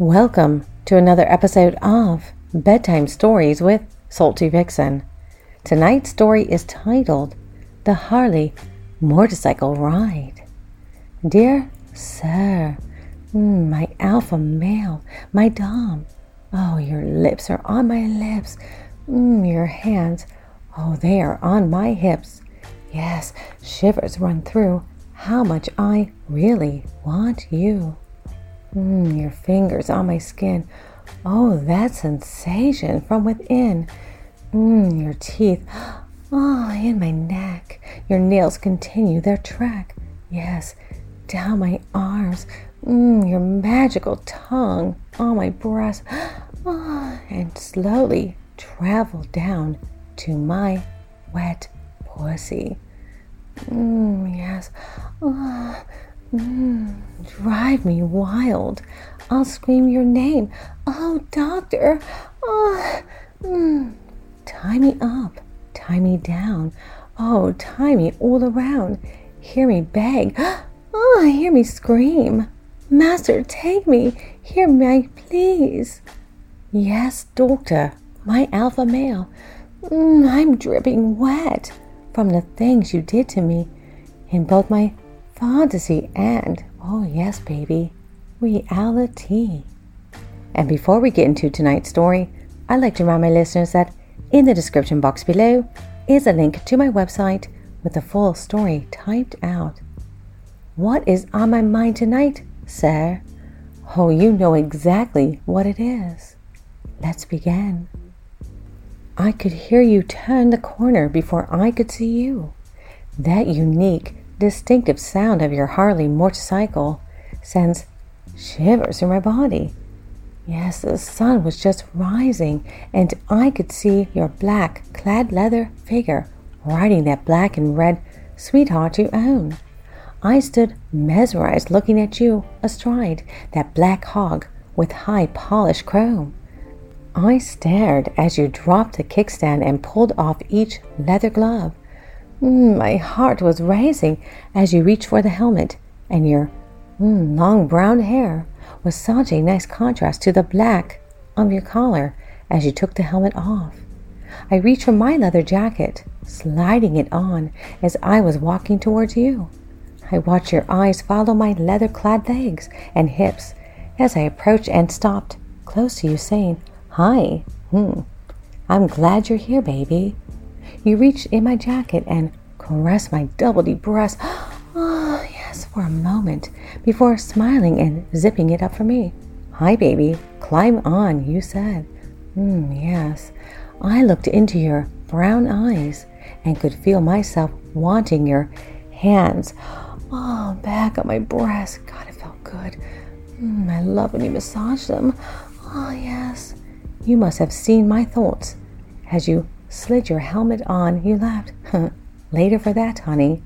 Welcome to another episode of Bedtime Stories with Salty Vixen. Tonight's story is titled The Harley Motorcycle Ride. Dear Sir, my alpha male, my dom. Oh, your lips are on my lips. Your hands, oh, they are on my hips. Yes, shivers run through how much I really want you. Your fingers on my skin. Oh, that sensation from within. Your teeth. Oh, in my neck. Your nails continue their trek. Yes, down my arms. Your magical tongue on my breast. And slowly travel down to my wet pussy. Yes. Drive me wild. I'll scream your name. Oh, doctor. Tie me up. Tie me down. Oh, tie me all around. Hear me beg. Hear me scream. Master, take me. Hear me, please. Yes, doctor. My alpha male. I'm dripping wet from the things you did to me in both my fantasy and, oh yes, baby, reality. And before we get into tonight's story, I'd like to remind my listeners that in the description box below is a link to my website with the full story typed out. What is on my mind tonight, sir? Oh, you know exactly what it is. Let's begin. I could hear you turn the corner before I could see you. That unique, distinctive sound of your Harley motorcycle sends shivers through my body. Yes, the sun was just rising, and I could see your black clad leather figure riding that black and red sweetheart you own. I stood mesmerized looking at you astride that black hog with high polished chrome. I stared as you dropped the kickstand and pulled off each leather glove. My heart was racing as you reached for the helmet, and your long brown hair was such a nice contrast to the black of your collar as you took the helmet off. I reached for my leather jacket, sliding it on as I was walking towards you. I watched your eyes follow my leather-clad legs and hips as I approached and stopped close to you, saying, "Hi, I'm glad you're here, baby." You reached in my jacket and caressed my double deep breast. Oh, yes, for a moment, before smiling and zipping it up for me. "Hi, baby, climb on," you said. Yes, I looked into your brown eyes and could feel myself wanting your hands. Oh, back on my breast. God, it felt good. I love when you massage them. Oh, yes. You must have seen my thoughts. As you slid your helmet on, you laughed. Later for that, honey.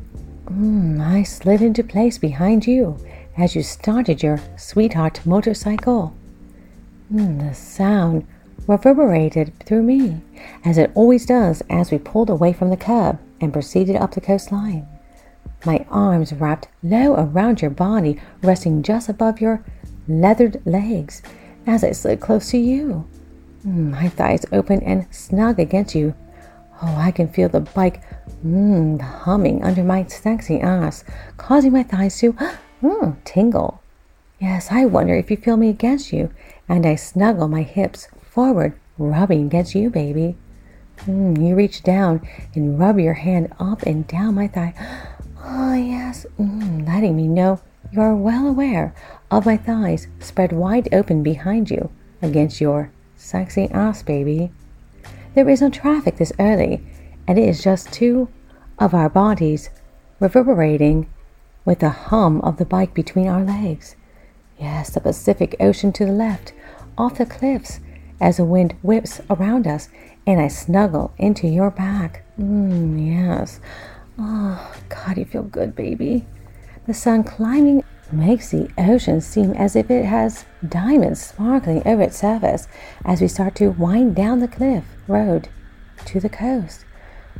I slid into place behind you as you started your sweetheart motorcycle. The sound reverberated through me, as it always does as we pulled away from the curb and proceeded up the coastline. My arms wrapped low around your body, resting just above your leathered legs as I slid close to you. My thighs open and snug against you. Oh, I can feel the bike humming under my sexy ass, causing my thighs to tingle. Yes, I wonder if you feel me against you, and I snuggle my hips forward, rubbing against you, baby. You reach down and rub your hand up and down my thigh. Oh, yes, letting me know you are well aware of my thighs spread wide open behind you against your sexy ass, baby. There is no traffic this early, and it is just two of our bodies reverberating with the hum of the bike between our legs. Yes, the Pacific Ocean to the left, off the cliffs, as the wind whips around us, and I snuggle into your back. Yes. Oh, God, you feel good, baby. The sun climbing makes the ocean seem as if it has diamonds sparkling over its surface as we start to wind down the cliff road to the coast.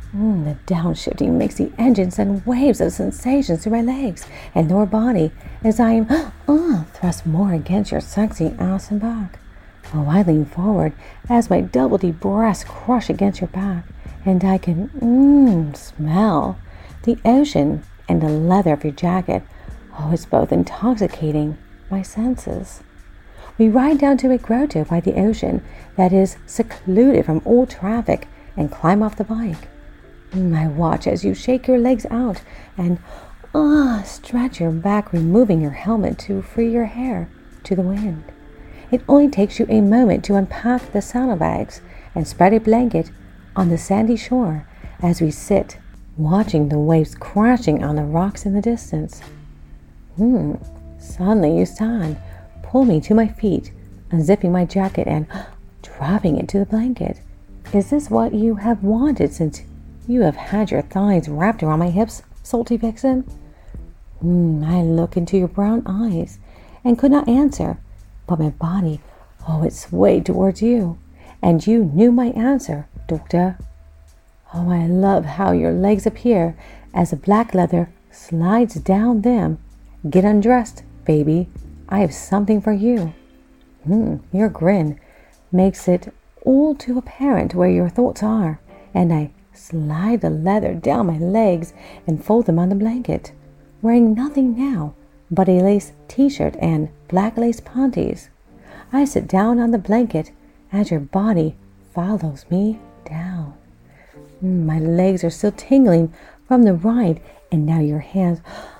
The downshifting makes the engine send waves of sensations through my legs and lower body as I am thrust more against your sexy ass and back. Oh, I lean forward as my double D breasts crush against your back, and I can smell the ocean and the leather of your jacket. Oh, it's both intoxicating my senses. We ride down to a grotto by the ocean that is secluded from all traffic and climb off the bike. I watch as you shake your legs out and stretch your back, removing your helmet to free your hair to the wind. It only takes you a moment to unpack the saddlebags and spread a blanket on the sandy shore as we sit, watching the waves crashing on the rocks in the distance. Suddenly you stand, pull me to my feet, unzipping my jacket and dropping it to the blanket. Is this what you have wanted since you have had your thighs wrapped around my hips, salty vixen? I look into your brown eyes and could not answer, but my body, it swayed towards you, and you knew my answer, doctor. Oh, I love how your legs appear as the black leather slides down them. Get undressed, baby. I have something for you. Your grin makes it all too apparent where your thoughts are, and I slide the leather down my legs and fold them on the blanket, wearing nothing now but a lace t-shirt and black lace panties. I sit down on the blanket as your body follows me down. My legs are still tingling from the ride, and now your hands,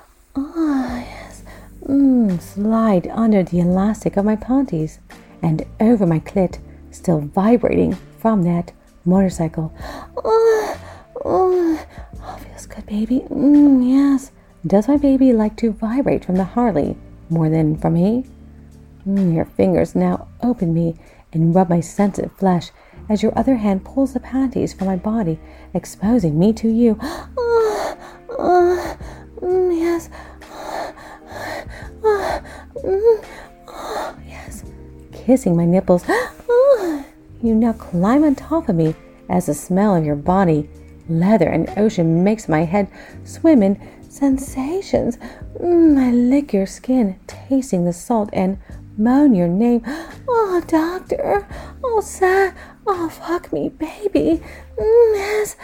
slide under the elastic of my panties and over my clit, still vibrating from that motorcycle. Feels good, baby. Yes. Does my baby like to vibrate from the Harley more than from me? Your fingers now open me and rub my sensitive flesh as your other hand pulls the panties from my body, exposing me to you. Yes. Yes. Kissing my nipples. You now climb on top of me as the smell of your body, leather, and ocean makes my head swim in sensations. I lick your skin, tasting the salt, and moan your name. Oh, doctor. Oh, sir. Oh, fuck me, baby. Yes.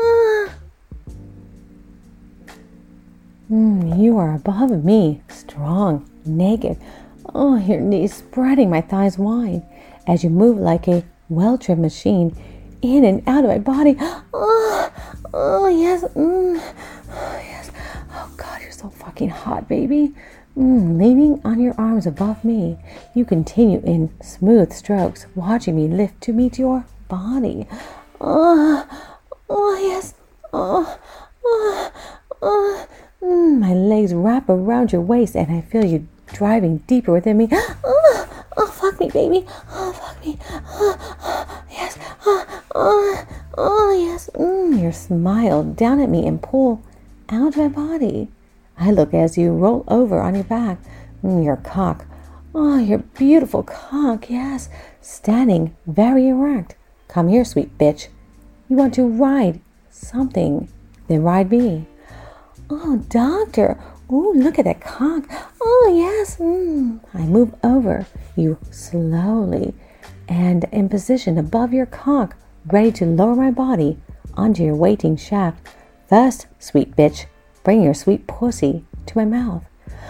You are above me, strong, naked. Oh, your knees spreading my thighs wide as you move like a well-trimmed machine in and out of my body. Yes. Yes. Oh, God, you're so fucking hot, baby. Leaning on your arms above me, you continue in smooth strokes, watching me lift to meet your body. Yes. My legs wrap around your waist, and I feel you driving deeper within me. Fuck me, baby. Fuck me. Yes. Yes. Your smile down at me and pull out my body. I look as you roll over on your back. Your cock. Your beautiful cock. Yes. Standing very erect. Come here, sweet bitch. You want to ride something? Then ride me. Oh, doctor. Oh, look at that cock. Oh, yes. I move over you slowly and in position above your cock, ready to lower my body onto your waiting shaft. First, sweet bitch, bring your sweet pussy to my mouth.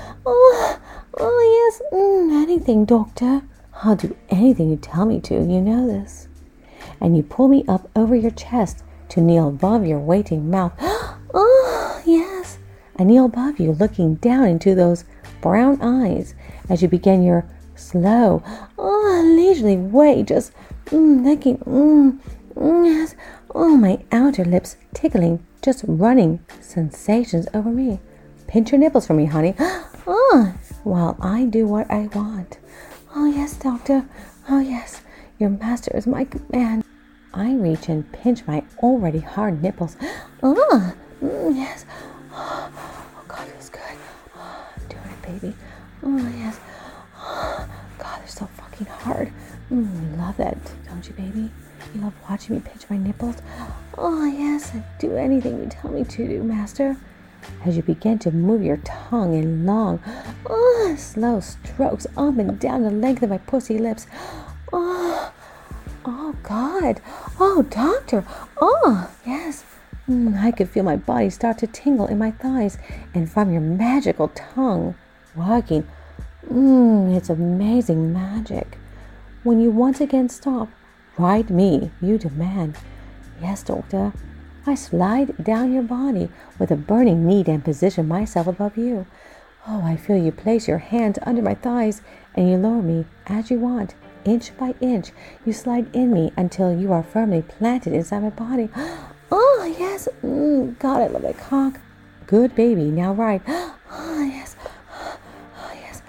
Yes. Anything, doctor. I'll do anything you tell me to. You know this. And you pull me up over your chest to kneel above your waiting mouth. Yes. I kneel above you, looking down into those brown eyes as you begin your slow, leisurely way, just licking, yes. My outer lips tickling, just running sensations over me. Pinch your nipples for me, honey. While I do what I want. Oh, yes, doctor. Oh, yes. Your master is my command. I reach and pinch my already hard nipples. Yes. Oh, God, feels good. I'm doing it, baby. Oh, yes. God, they're so fucking hard. Love that, don't you, baby? you love watching me pinch my nipples? Oh, yes, I do anything you tell me to do, Master. As you begin to move your tongue in long, slow strokes up and down the length of my pussy lips. Oh, God. Oh, Doctor. Oh, yes. I could feel my body start to tingle in my thighs, and from your magical tongue working. It's amazing magic. When you once again stop, ride me, you demand. Yes, Doctor. I slide down your body with a burning need and position myself above you. Oh, I feel you place your hands under my thighs and you lower me as you want. Inch by inch, you slide in me until you are firmly planted inside my body. Oh, yes. God, I love that cock. Good baby, now ride. Oh, yes. Oh, yes.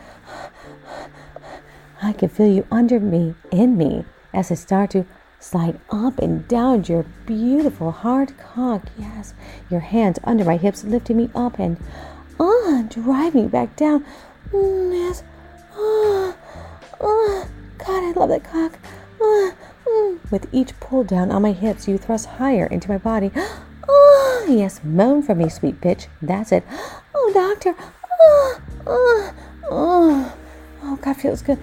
I can feel you under me, in me, as I start to slide up and down your beautiful hard cock. Yes, your hands under my hips lifting me up and driving me back down. Yes. God, I love that cock. With each pull down on my hips, you thrust higher into my body. Yes, moan for me, sweet bitch. That's it. Oh, Doctor. Oh, God, feels good.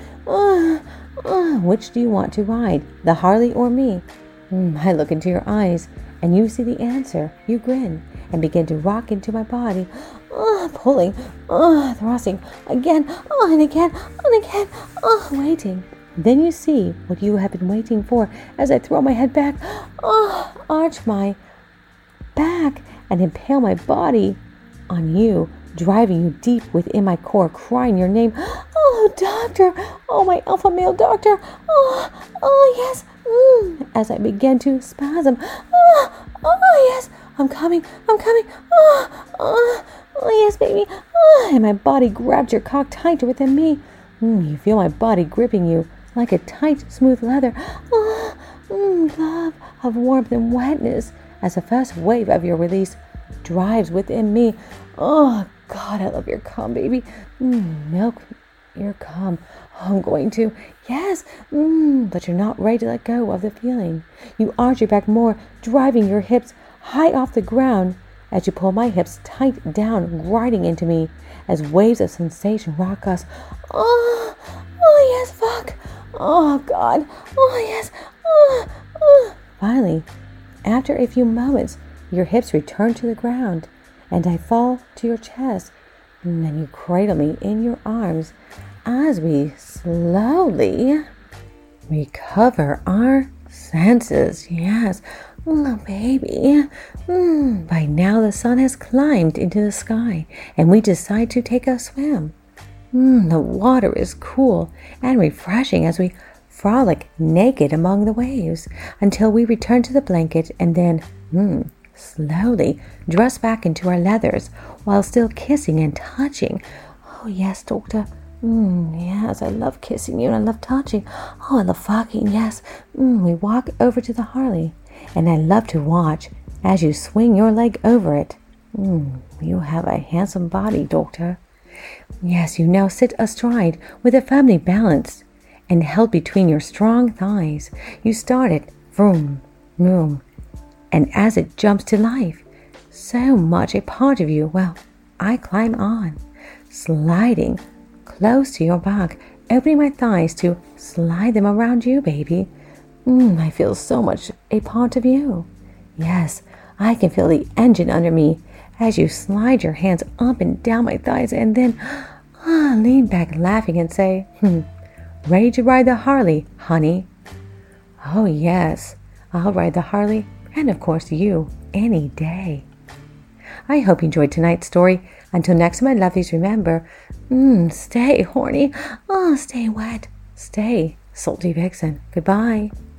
Which do you want to ride, the Harley or me? I look into your eyes, and you see the answer. You grin and begin to rock into my body, pulling, thrusting, again, and again, and again, waiting. Then you see what you have been waiting for as I throw my head back, arch my back, and impale my body on you, driving you deep within my core, crying your name. Oh, Doctor. Oh, my alpha male doctor. Oh, yes. As I begin to spasm. Oh, yes. I'm coming. Oh, yes, baby. And my body grabs your cock tighter within me. You feel my body gripping you like a tight, smooth leather. Love of warmth and wetness as the first wave of your release drives within me. Oh, God, I love your cum, baby. Milk your cum. I'm going to. Yes. But you're not ready to let go of the feeling. You arch your back more, driving your hips high off the ground as you pull my hips tight down, grinding into me as waves of sensation rock us. Oh, yes, fuck. Oh, God. Oh, yes. Finally, after a few moments, your hips return to the ground, and I fall to your chest, and then you cradle me in your arms as we slowly recover our senses. Yes, oh, baby. By now the sun has climbed into the sky, and we decide to take a swim. The water is cool and refreshing as we frolic naked among the waves until we return to the blanket and then slowly dress back into our leathers while still kissing and touching. Oh, yes, Doctor. Yes, I love kissing you and I love touching. Oh, I love fucking, yes. We walk over to the Harley, and I love to watch as you swing your leg over it. You have a handsome body, Doctor. Yes, you now sit astride with it firmly balanced and held between your strong thighs. You start it, vroom, vroom, and as it jumps to life, so much a part of you, well, I climb on, sliding close to your back, opening my thighs to slide them around you, baby. I feel so much a part of you. Yes, I can feel the engine under me as you slide your hands up and down my thighs and then lean back laughing and say, ready to ride the Harley, honey? Oh, yes, I'll ride the Harley and, of course, you any day. I hope you enjoyed tonight's story. Until next time, my lovelies, remember, stay horny, stay wet, stay salty vixen. Goodbye.